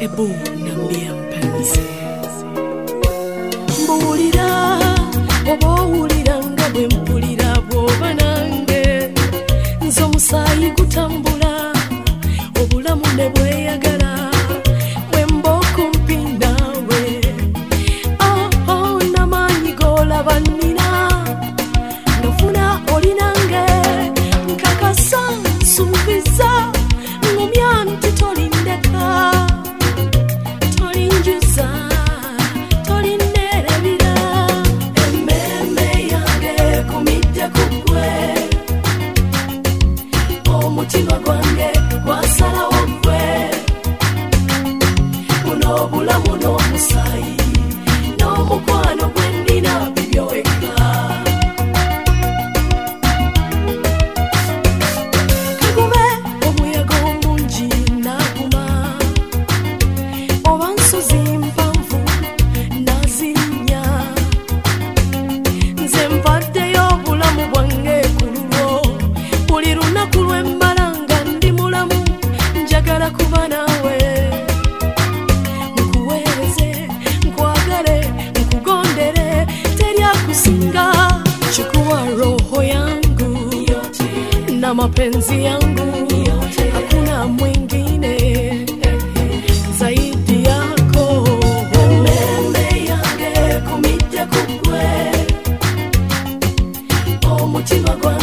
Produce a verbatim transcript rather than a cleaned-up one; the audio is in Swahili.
Ebu nambia mpenzi, mbulira oba ulira nga bwe mpulira bwoba nange, nzo musayi gutambula obulamu ne bweyagala bwemba okumpi nawe. Oh, oh, namanyi golaba nina nofuna oli nange, nkakasa nsuubiza ngumya nti tolindeka, tolinjuza, tolinnerebira. Emmeme yange kumidde ku ggwe, omutima gwange gwasalawo ggwe, buno obulamu n'omusaayi n'omukwano gwe nnina bibyo wekka. Kagube omuyaga omungi naguma, oba nsozi mpanvu nazinnya, nze mpaddeyo obulamu bwange ku lulwo, buli lunaku lwe mmala nga ndi mulamu njagala kuba naawe. Nkuweereze, nkwagale, nkugondere, teri akusinga, chukua roho yangu na mapenzi yangu, hakuna mwingine zaidi yako. Emmeme yange kumidde ku ggwe, omutima gwange